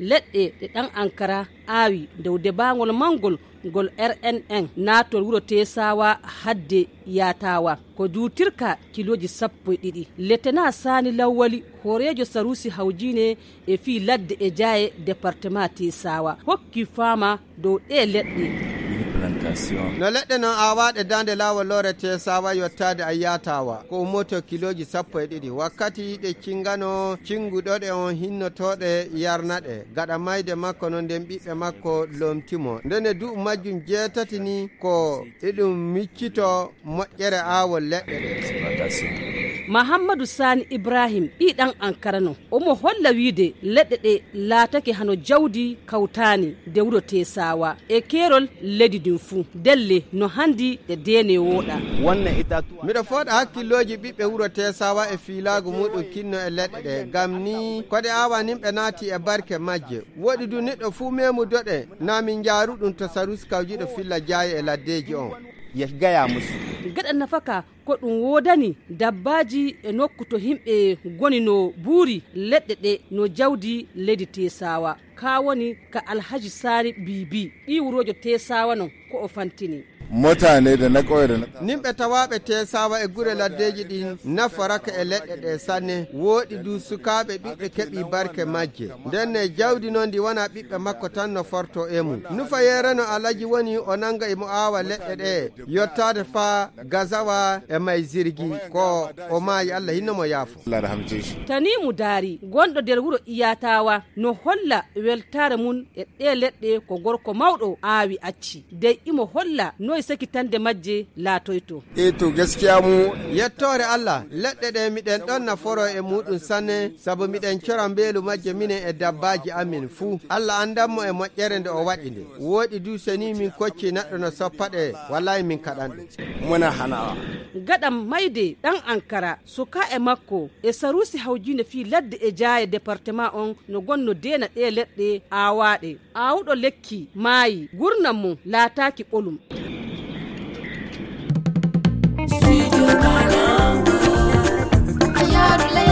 leɗɗe ɗe ɗan ankara aawi dow debangol mangol ngol RNN natol wuro Tesawa hadde yatawa ko duutirka kiloji 12 letena Sani Lawwali horejo Sarusi Hawjine e fi ladde e jaye département Tesawa hokki fama dow ɗe leɗɗe no leɗɗe non awaɗe dande lawol lore Tesawa yottade a yatawa ko moto kiloji 12 wakkati ɗe cingano cinguɗoɗe on hinnotoɗe yarnaɗe gaɗa mayde makko non nden ɓiɓɓe makko lomtimo ndene du majjum jeetati ni ko eɗum miccito moƴƴere awol leɗɗe ɗe. Mahamadou Sani Ibrahim ɗiɗan ankara no omo holla wiide leɗɗe ɗe laatake hano jawdi kawtani de wuro Tesawa e kerol leydi ɗin fuu delle no handi ɗe dene woɗa miɗo foɗa hakkilloji ɓiɓɓe wuro Tesawa e filagu muɗum kinno e leɗɗe ɗe gam ni koɗe awa nimɓe naati e barke majje woɗi du neɗɗo fuu memudoɗe namin jaaru ɗum to Sarusi Kawjiɗo filla jaaye e laddeji on gaya musu gaɗa nafaka ko ɗum wodani dabbaji e nokku to himɓe goni no buuri leɗɗe ɗe no jawdi leydi Tesawa ka woni ka Alhaji Sani Bibi ɗi wurojo Tesawa non ko o fantini mutane da na ƙauye da na nimɓe tawaɓe Tesawa e gure laddeji ɗin nafaraka e leɗɗe ɗe sanne woɗi du sukaɓe ɓiɓɓe keɓi barke majje ndenne jawdi noon ndi wona ɓiɓɓe makko tan no forto e mum nufa yere no Alaji woni o nanga emo awa leɗɗe ɗe yottade fa Gazawa e may zirgi ko o maayi Allah hinno mo yaafo Tanimu Daari gonɗo nder wuro Iyatawa no holla weltare mun e ɗe leɗɗe ko gorko mawɗo aawi acci dey imo holla no sakitande majje laatoyto to gaskiya mu yettore Allah leɗɗe ɗe miɗen ɗon naforo e muɗum sanne sabu miɗen cora mbelu majje minen e dabbaji amin fuu Allah andanmo e moƴƴere nde o waɗi nde woɗi du seni min kocci neɗɗo no soppaɗe wallahi min kaɗanɗe muna hanawa gaɗam mayde ɗan ankara suka e makko e Sarusi Hawjine fi ladde e jaaye département on no gonno dena ɗe leɗɗe awaɗe awuɗo lekki maayi gurnam mum laataki ɓolum Studio Malambo, Ayadu